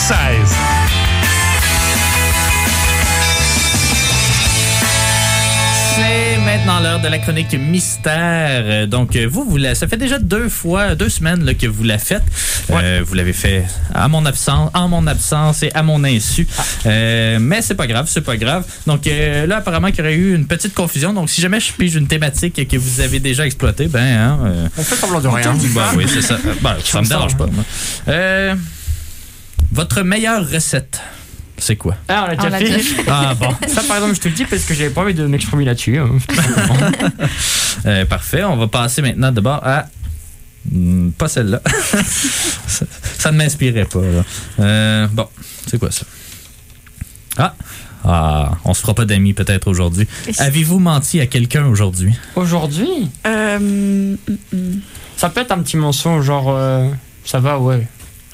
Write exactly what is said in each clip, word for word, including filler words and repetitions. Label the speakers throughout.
Speaker 1: seize.
Speaker 2: C'est maintenant l'heure de la chronique mystère. Donc, vous, vous la, ça fait déjà deux fois, deux semaines là, que vous la faites. Ouais. Euh, vous l'avez fait à mon absence, en mon absence et à mon insu. Ah. Euh, mais c'est pas grave, c'est pas grave. Donc, euh, là, apparemment, qu'il y aurait eu une petite confusion. Donc, si jamais je pige une thématique que vous avez déjà exploitée, ben, hein, euh,
Speaker 3: on fait semblant de rien.
Speaker 2: Ben, oui, c'est ça. Ben, ça me dérange pas. Moi. Euh, votre meilleure recette? C'est quoi?
Speaker 3: Ah, on l'a déjà on fait. L'a déjà...
Speaker 2: Ah, bon.
Speaker 3: Ça, par exemple, je te le dis parce que j'avais pas envie de m'exprimer là-dessus. Hein.
Speaker 2: euh, parfait. On va passer maintenant d'abord à... Hmm, pas celle-là. ça, ça ne m'inspirait pas. Là. Euh, bon, c'est quoi ça? Ah! Ah, on se fera pas d'amis peut-être aujourd'hui. Avez-vous menti à quelqu'un aujourd'hui?
Speaker 3: Aujourd'hui?
Speaker 4: Euh... Mm, mm.
Speaker 3: Ça peut être un petit mensonge, genre... Euh, ça va, ouais.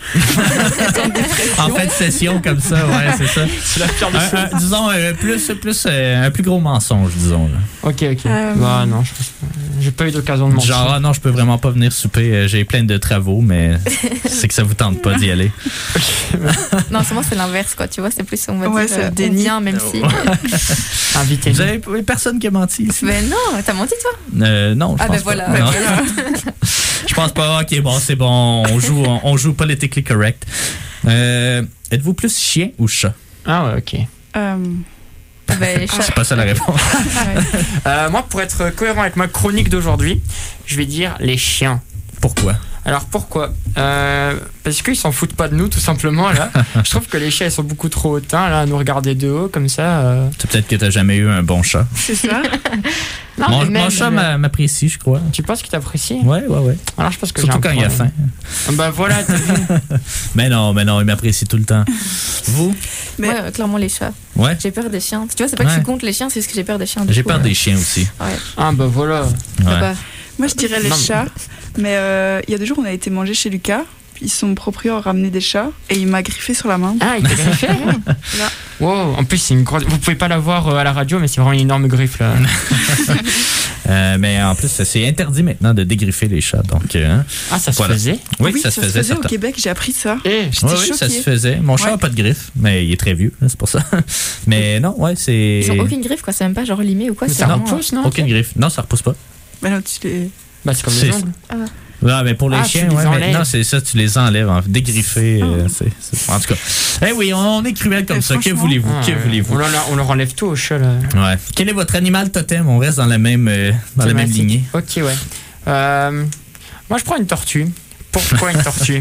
Speaker 2: En fin de session comme ça, ouais, c'est ça.
Speaker 3: C'est la pire des choses.
Speaker 2: Un, un, disons un plus, plus euh, un plus gros mensonge, disons là.
Speaker 3: Ok, ok. Euh... Bah non, je pense pas. J'ai pas eu d'occasion de mentir.
Speaker 2: Genre ah, non, je peux vraiment pas venir souper. J'ai plein de travaux, mais c'est que ça vous tente pas d'y aller.
Speaker 5: Non, c'est moi c'est l'inverse quoi. Tu vois, c'est plus on va
Speaker 4: ouais,
Speaker 5: dire
Speaker 4: c'est
Speaker 5: euh, déni, même si.
Speaker 3: Invité.
Speaker 2: Vous avez personne qui a menti ici.
Speaker 5: Mais non, t'as menti toi?
Speaker 2: Euh, non. Je
Speaker 5: ah
Speaker 2: pense
Speaker 5: ben voilà.
Speaker 2: Pas. Non. Je pense pas. Ok, bon, c'est bon. On joue, on, on joue politically correct. Euh, êtes-vous plus chien ou chat?
Speaker 3: Ah ouais, ok.
Speaker 4: Euh...
Speaker 5: Ben,
Speaker 2: c'est pas ça la réponse.
Speaker 3: euh, moi, pour être cohérent avec ma chronique d'aujourd'hui, je vais dire les chiens.
Speaker 2: Pourquoi?
Speaker 3: Alors pourquoi euh, Parce qu'ils s'en foutent pas de nous, tout simplement. Là, je trouve que les chiens ils sont beaucoup trop hautains là, à nous regarder de haut comme ça. Euh...
Speaker 2: C'est peut-être que t'as jamais eu un bon chat.
Speaker 4: C'est ça.
Speaker 3: Non,
Speaker 2: mon,
Speaker 3: même,
Speaker 2: mon chat
Speaker 3: euh...
Speaker 2: m'apprécie, je crois.
Speaker 3: Tu penses qu'il t'apprécie?
Speaker 2: Ouais, ouais, ouais.
Speaker 3: Alors je pense que
Speaker 2: surtout
Speaker 3: j'ai un
Speaker 2: quand il a faim.
Speaker 3: Bah voilà, t'as vu.
Speaker 2: Mais non, mais non, il m'apprécie tout le temps. Vous?
Speaker 5: Mais ouais, clairement les chats.
Speaker 2: Ouais.
Speaker 5: J'ai peur des chiens. Tu vois, c'est pas
Speaker 2: ouais.
Speaker 5: que je suis contre les chiens, c'est juste que j'ai peur des chiens.
Speaker 2: J'ai
Speaker 5: coup,
Speaker 2: peur
Speaker 5: ouais.
Speaker 2: des chiens aussi.
Speaker 5: Ouais.
Speaker 3: Ah bah voilà.
Speaker 2: Ouais.
Speaker 5: Bah,
Speaker 4: moi je dirais les non, chats, mais il euh, y a deux jours on a été manger chez Lucas. Puis son proprio a ramené des chats et il m'a griffé sur la main.
Speaker 3: Ah, il t'a griffé? Wow, en plus, c'est une grosse... vous pouvez pas la voir à la radio, mais c'est vraiment une énorme griffe là.
Speaker 2: euh, mais en plus, c'est interdit maintenant de dégriffer les chats. Donc, euh,
Speaker 3: ah, ça se
Speaker 2: voilà.
Speaker 3: faisait?
Speaker 2: Oui,
Speaker 4: oui
Speaker 2: ça,
Speaker 4: ça
Speaker 2: se faisait.
Speaker 4: Se faisait au Québec, j'ai appris ça.
Speaker 3: Et
Speaker 4: j'étais
Speaker 2: oui,
Speaker 4: choquée.
Speaker 2: Oui, ça se faisait. Mon chat n'a ouais. pas de griffe, mais il est très vieux, c'est pour ça. Mais non, ouais, c'est.
Speaker 5: Ils ont aucune griffe, quoi. C'est même pas genre limé ou quoi.
Speaker 3: Ça
Speaker 5: vraiment...
Speaker 3: repousse, non?
Speaker 2: Aucune griffe. Non, ça repousse pas.
Speaker 4: Mais non, tu les.
Speaker 3: Bah, c'est comme les ongles. Ah.
Speaker 2: Non, mais pour les
Speaker 3: ah,
Speaker 2: chiens, ouais, maintenant, c'est ça, tu les enlèves, hein, dégriffer. Oh. Euh, c'est, c'est... En tout cas, eh oui, on, on est cruel comme et ça. Que voulez-vous?
Speaker 3: Ah,
Speaker 2: que
Speaker 3: ouais.
Speaker 2: voulez-vous?
Speaker 3: On leur, on leur enlève tout au chat, là.
Speaker 2: Ouais. Quel est votre animal totem? On reste dans la même, euh, dans la même lignée.
Speaker 3: Ok, ouais. Euh, moi, je prends une tortue. Pourquoi une tortue?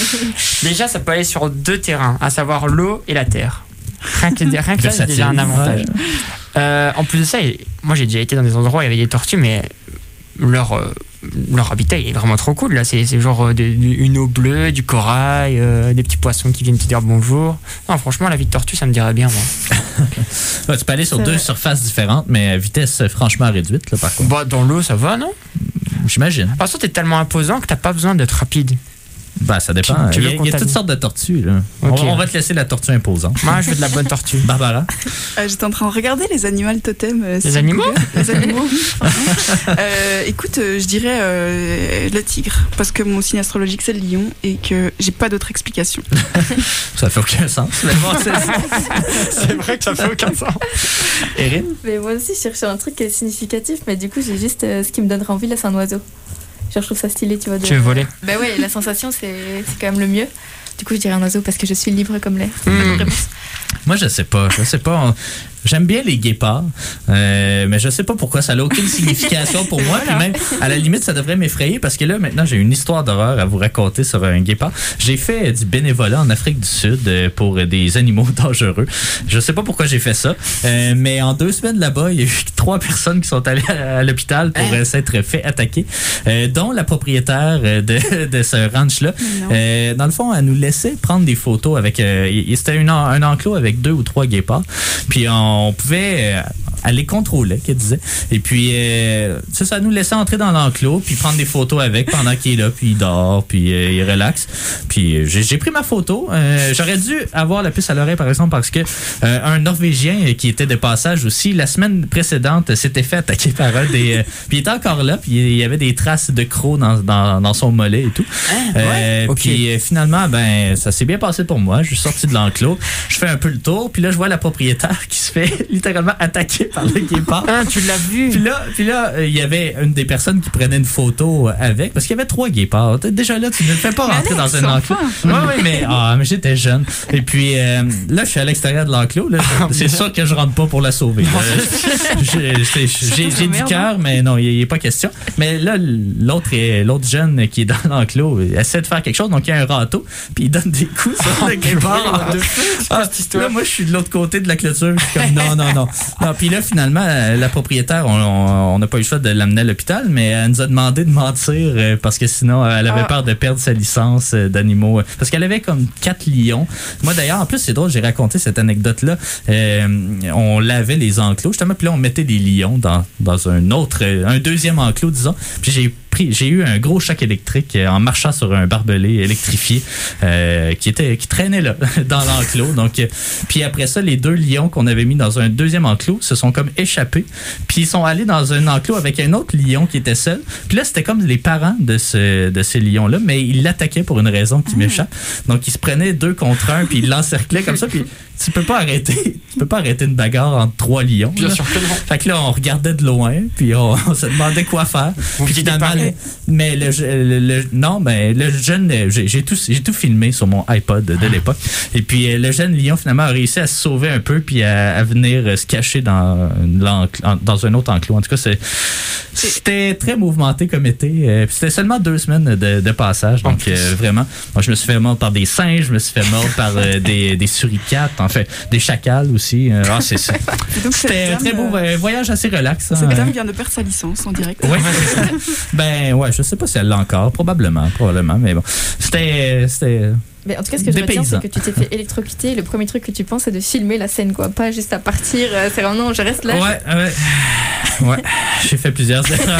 Speaker 3: Déjà, ça peut aller sur deux terrains, à savoir l'eau et la terre. Rien que, rien que ça, c'est déjà un avantage. Ouais. Euh, en plus de ça, moi, j'ai déjà été dans des endroits où il y avait des tortues, mais leur... Euh, leur habitat il est vraiment trop cool là, c'est, c'est genre de, de, une eau bleue, du corail, euh, des petits poissons qui viennent te dire bonjour. Non, franchement, la vie de tortue, ça me dirait bien, moi.
Speaker 2: Ouais, tu peux aller sur c'est deux vrai. surfaces différentes, mais à vitesse franchement réduite, là, par contre.
Speaker 3: Bah, dans l'eau, ça va, non?
Speaker 2: J'imagine.
Speaker 3: Par contre, t'es tellement imposant que t'as pas besoin d'être rapide.
Speaker 2: Bah, ça dépend.
Speaker 3: Tu, tu
Speaker 2: il, y a, il y a toutes sortes de tortues, là. Okay. On, on va te laisser la tortue imposante.
Speaker 3: Moi, je veux de la bonne tortue.
Speaker 2: Barbara?
Speaker 4: Euh, j'étais en train de regarder les animaux totems. Euh,
Speaker 3: les animaux
Speaker 4: Les animaux, oui. euh, écoute, euh, je dirais euh, le tigre, parce que mon signe astrologique, c'est le lion, et que j'ai pas d'autre explication.
Speaker 2: Ça fait aucun sens. Mais bon, c'est...
Speaker 3: c'est vrai que ça fait aucun sens.
Speaker 2: Erin?
Speaker 5: Mais moi aussi, je cherchais un truc qui est significatif, mais du coup, j'ai juste euh, ce qui me donnerait envie, là, c'est un oiseau. Genre, je trouve ça stylé, tu vois. De...
Speaker 3: Tu veux voler?
Speaker 5: Bah ouais, la sensation, c'est, c'est quand même le mieux. Du coup, je dirais un oiseau parce que je suis libre comme l'air.
Speaker 2: Mmh. Moi, je sais pas. Je sais pas. On... J'aime bien les guépards, euh, mais je sais pas pourquoi. Ça n'a aucune signification pour moi. Puis même, à la limite, ça devrait m'effrayer parce que là, maintenant, j'ai une histoire d'horreur à vous raconter sur un guépard. J'ai fait du bénévolat en Afrique du Sud pour des animaux dangereux. Je sais pas pourquoi j'ai fait ça, euh, mais en deux semaines là-bas, il y a eu trois personnes qui sont allées à l'hôpital pour hein? s'être fait attaquer, euh, dont la propriétaire de, de ce ranch-là. Euh, dans le fond, elle nous laissait prendre des photos avec... Euh, c'était une, un enclos avec deux ou trois guépards. Puis on On pouvait, à les contrôler, qu'elle disait. Et puis, euh, ça, ça nous laissait entrer dans l'enclos, puis prendre des photos avec pendant qu'il est là, puis il dort, puis euh, il relaxe. Puis euh, j'ai, j'ai pris ma photo. Euh, j'aurais dû avoir la puce à l'oreille, par exemple, parce que euh, un Norvégien qui était de passage aussi, la semaine précédente, s'était fait attaquer par un des... Euh, puis il était encore là, puis il y avait des traces de crocs dans, dans, dans son mollet et tout.
Speaker 3: Hein?
Speaker 2: Euh,
Speaker 3: Ouais. Okay.
Speaker 2: Puis euh, finalement, ben ça s'est bien passé pour moi. Je suis sorti de l'enclos, je fais un peu le tour, puis là, je vois la propriétaire qui se fait littéralement attaquer par le guépard.
Speaker 3: Ah, tu l'as vu?
Speaker 2: Puis là, puis là, il y avait une des personnes qui prenait une photo avec, parce qu'il y avait trois guépards. Déjà là, tu ne le fais pas rentrer dans un enclos. Oui, oui, mais, ah, mais j'étais jeune. Et puis euh, là, je suis à l'extérieur de l'enclos. Là, c'est sûr que je rentre pas pour la sauver. Euh, je- je- j'ai j'ai du cœur, mais non, il n'y a pas question. Mais là, l'autre, est- l'autre jeune qui est dans l'enclos essaie de faire quelque chose, donc il y a un râteau, puis il donne des coups sur le guépard. Ah, là, moi, je suis de l'autre côté de la clôture. Je suis comme non, non, non. non puis là, finalement, la propriétaire, on n'a pas eu le choix de l'amener à l'hôpital, mais elle nous a demandé de mentir euh, parce que sinon, elle avait
Speaker 3: Ah.
Speaker 2: peur de perdre sa licence euh, d'animaux. Parce qu'elle avait comme quatre lions. Moi, d'ailleurs, en plus, c'est drôle, j'ai raconté cette anecdote-là. Euh, on lavait les enclos, justement, puis là, on mettait des lions dans, dans un autre, euh, un deuxième enclos, disons. Puis j'ai pris, j'ai eu un gros choc électrique euh, en marchant sur un barbelé électrifié euh, qui était qui traînait là dans l'enclos. Donc, euh, puis après ça, les deux lions qu'on avait mis dans un deuxième enclos se sont comme échappés. Puis ils sont allés dans un enclos avec un autre lion qui était seul. Puis là, c'était comme les parents de ce de ces lions-là, mais ils l'attaquaient pour une raison qui m'échappe. Donc, ils se prenaient deux contre un, puis ils l'encerclaient comme ça. Puis tu peux pas arrêter, tu peux pas arrêter une bagarre entre trois lions.
Speaker 3: Bien
Speaker 2: là.
Speaker 3: sûr que non.
Speaker 2: Fait que là, on regardait de loin, puis on, on se demandait quoi faire.
Speaker 3: Vous
Speaker 2: Puis
Speaker 3: vous
Speaker 2: finalement,
Speaker 3: déparez.
Speaker 2: le- mais le, le, le- non, ben le jeune, j'ai, j'ai tout, j'ai tout filmé sur mon iPod de l'époque. Et puis euh, le jeune lion finalement a réussi à se sauver un peu, puis à, à venir euh, se cacher dans l'enclos- en- dans un autre enclos. En tout cas, c'est, c'était très mouvementé comme été. Euh, puis c'était seulement deux semaines de, de passage, donc euh, vraiment. Moi, je me suis fait mordre par des singes, je me suis fait mordre par euh, des, des suricates, en fait, des chacals aussi. Euh, ah, c'est ça.
Speaker 4: Et donc, cette
Speaker 2: C'était un
Speaker 4: dame,
Speaker 2: très beau
Speaker 4: euh,
Speaker 2: euh, voyage assez relax. hein.
Speaker 4: Cette dame vient de perdre sa licence en direct.
Speaker 2: Ouais, c'est ça. Ben ouais, je sais pas si elle l'a encore, probablement, probablement, mais bon. C'était, c'était.
Speaker 5: Mais en tout cas, ce que je
Speaker 2: Des
Speaker 5: retiens,
Speaker 2: paysans.
Speaker 5: c'est que tu t'es fait électrocuter. Le premier truc que tu penses, c'est de filmer la scène, quoi. Pas juste à partir. euh, C'est vraiment, je reste là.
Speaker 2: Ouais, ouais. Ouais, j'ai fait plusieurs erreurs.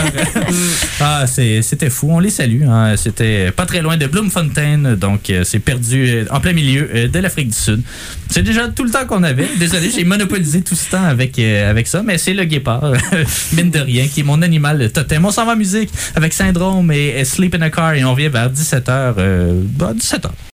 Speaker 2: Ah, c'est, c'était fou. On les salue. Hein. C'était pas très loin de Bloemfontein, donc euh, c'est perdu euh, en plein milieu euh, de l'Afrique du Sud. C'est déjà tout le temps qu'on avait. Désolé, j'ai monopolisé tout ce temps avec euh, avec ça, mais c'est le guépard, mine de rien, qui est mon animal totem. On s'en va en musique avec Syndrome et, et Sleep in a Car et on revient vers dix-sept heures. Euh, bah, dix-sept heures.